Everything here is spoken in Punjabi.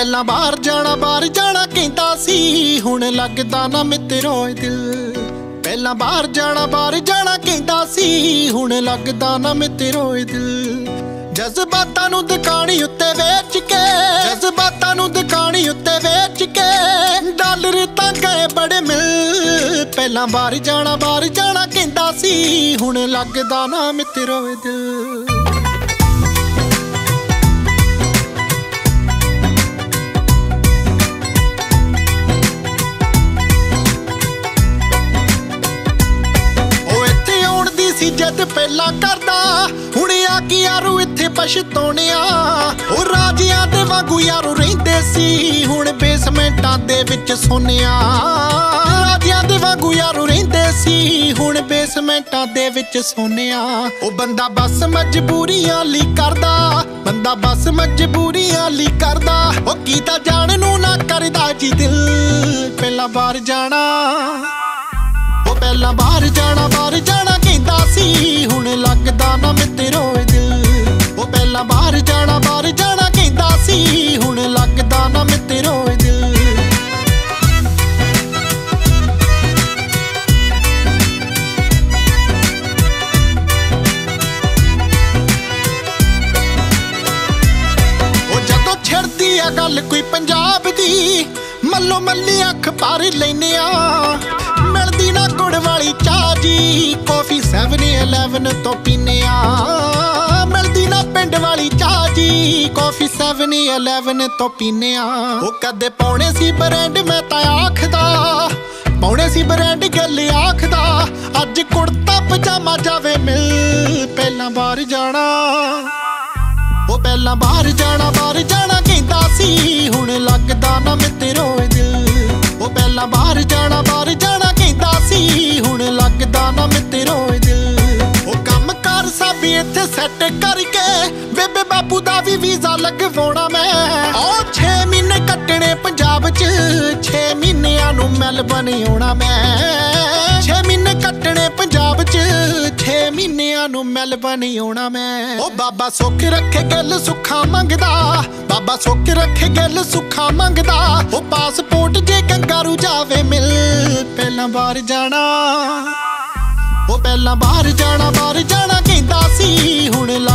ਪਹਿਲਾਂ ਬਾਹਰ ਜਾਣਾ ਕਹਿੰਦਾ ਸੀ, ਹੁਣ ਲੱਗਦਾ ਨਾ ਮਿੱਤਰੋ ਦਿਲ। ਪਹਿਲਾਂ ਬਾਹਰ ਜਾਣਾ ਕਹਿੰਦਾ ਸੀ, ਹੁਣ ਲੱਗਦਾ ਨਾ ਮਿੱਤਰੋ ਦਿਲ। ਜਜ਼ਬਾਤਾਂ ਨੂੰ ਦੁਕਾਨੀ ਉੱਤੇ ਵੇਚ ਕੇ, ਜਜ਼ਬਾਤਾਂ ਨੂੰ ਦੁਕਾਨੀ ਉੱਤੇ ਵੇਚ ਕੇ, ਡਾਲਰ ਤਾਂ ਗਏ ਬੜੇ ਮਿਲ। ਪਹਿਲਾਂ ਬਾਹਰ ਜਾਣਾ ਕਹਿੰਦਾ ਸੀ, ਹੁਣ ਲੱਗਦਾ ਨਾ ਮਿੱਤਰੋ ਦਿਲ। ਜਦ ਪਹਿਲਾਂ ਕਰਦਾ, ਹੁਣ ਆ ਕੀ ਯਾਰੂ ਇੱਥੇ ਪਛਤਾਉਣਿਆ। ਉਹ ਰਾਜਿਆਂ ਦੇ ਵਾਂਗੂ ਯਾਰੂ ਰਹਿੰਦੇ ਸੀ, ਹੁਣ ਬੇਸਮੈਂਟਾਂ ਦੇ ਵਿੱਚ ਸੋਨਿਆ। ਰਾਜਿਆਂ ਦੇ ਵਾਂਗੂ ਯਾਰੂ ਰਹਿੰਦੇ ਸੀ, ਹੁਣ ਬੇਸਮੈਂਟਾਂ ਦੇ ਵਿੱਚ ਸੋਨਿਆ। ਉਹ ਬੰਦਾ ਬਸ ਮਜਬੂਰੀਆਂ ਲਈ ਕਰਦਾ, ਬੰਦਾ ਬਸ ਮਜਬੂਰੀਆਂ ਲਈ ਕਰਦਾ। ਉਹ ਕੀਤਾ ਜਾਣ ਨੂੰ ਨਾ ਕਰਦਾ ਜੀ ਦਿਲ। ਪਹਿਲਾਂ ਬਾਹਰ ਜਾਣਾ, ਉਹ ਪਹਿਲਾਂ ਬਾਹਰ ਜਾਣਾ ਕਹਿੰਦਾ ਸੀ, ਹੁਣ ਲੱਗਦਾ ਨਾ ਮਿੱਤਰੋ ਦਿਲ। ਉਹ ਪਹਿਲਾਂ ਬਾਹਰ ਜਾਣਾ ਕਹਿੰਦਾ ਸੀ, ਹੁਣ ਲੱਗਦਾ ਨਾ ਮਿੱਤਰੋ ਦਿਲ। ਉਹ ਜਦੋਂ ਛਿੜਦੀ ਆ ਗੱਲ ਕੋਈ ਪੰਜਾਬ ਦੀ, ਮੱਲੋ ਮੱਲੀ ਅੱਖ ਭਰ ਲੈਨੇ ਆ। ਮਿਲਦੀ ਨਾ ਗੁੜ ਵਾਲੀ ਚਾਹ ਜੀ, ਕੌਫੀ 7-11 ਤੋਂ ਪੀਨੇ ਆ। ਮਿਲਦੀ ਨਾ ਪਿੰਡ ਵਾਲੀ ਚਾਹ ਜੀ, ਕੌਫੀ 7-11 ਤੋਂ ਪੀਨੇ ਆ। ਉਹ ਕਦੇ ਪਾਉਣੇ ਸੀ ਬ੍ਰਾਂਡ ਮੈਂ ਤਾਂ ਆਖਦਾ, ਪਾਉਣੇ ਸੀ ਬ੍ਰਾਂਡ ਗੱਲ ਆਖਦਾ। ਅੱਜ ਕੁੜਤਾ ਪਜਾਮਾ ਜਾਵੇ ਮਿਲ। ਪਹਿਲਾਂ ਬਾਹਰ ਜਾਣਾ, ਉਹ ਪਹਿਲਾਂ ਬਾਹਰ ਜਾਣਾ ਕਹਿੰਦਾ ਸੀ, ਹੁਣ ਲੱਗਦਾ ਨਾ ਮਿੱਤਰੋ ਦਿਲ। ਉਹ ਪਹਿਲਾਂ ਬਾਹਰ ਜਾਣਾ ਕਹਿੰਦਾ ਸੀ, ਹੁਣ ਲੱਗਦਾ ਨਾ ਮਿੱਤਰੋ ਦਿਲ। ਉਹ ਕੰਮ ਕਾਰ ਸਭ ਇੱਥੇ ਸੈੱਟ ਕਰਕੇ, ਬੇਬੇ ਬਾਪੂ ਦਾ ਵੀ ਵੀਜ਼ਾ ਲਗਵਾਉਣਾ ਮੈਂ। ਉਹ 6 ਮਹੀਨੇ ਕੱਟਣੇ ਪੰਜਾਬ 'ਚ, 6 ਮਹੀਨਿਆਂ ਨੂੰ ਮੈਲਬਨ ਆਉਣਾ ਮੈਂ। 6 ਮਹੀਨੇ ਕੱਟਣੇ ਪੰਜਾਬ 'ਚ, 6 ਮਹੀਨਿਆਂ ਨੂੰ ਮੈਲਬਨ ਆਉਣਾ ਮੈਂ। ਉਹ ਬਾਬਾ ਸੁੱਖ ਰੱਖੇ ਗੱਲ ਸੁੱਖਾ ਮੰਗਦਾ, ਬਾਬਾ ਸੁੱਖ ਰੱਖੇ ਗੱਲ ਸੁੱਖਾ ਮੰਗਦਾ। ਉਹ ਪਾਸਪੋਰਟ ਜੇ ਕੰਗਾਰੂ ਜਾਵੇ ਮਿਲ। ਪਹਿਲਾਂ ਬਾਹਰ ਜਾਣਾ, ਉਹ ਪਹਿਲਾਂ ਬਾਹਰ ਜਾਣਾ ਕਹਿੰਦਾ ਸੀ, ਹੁਣ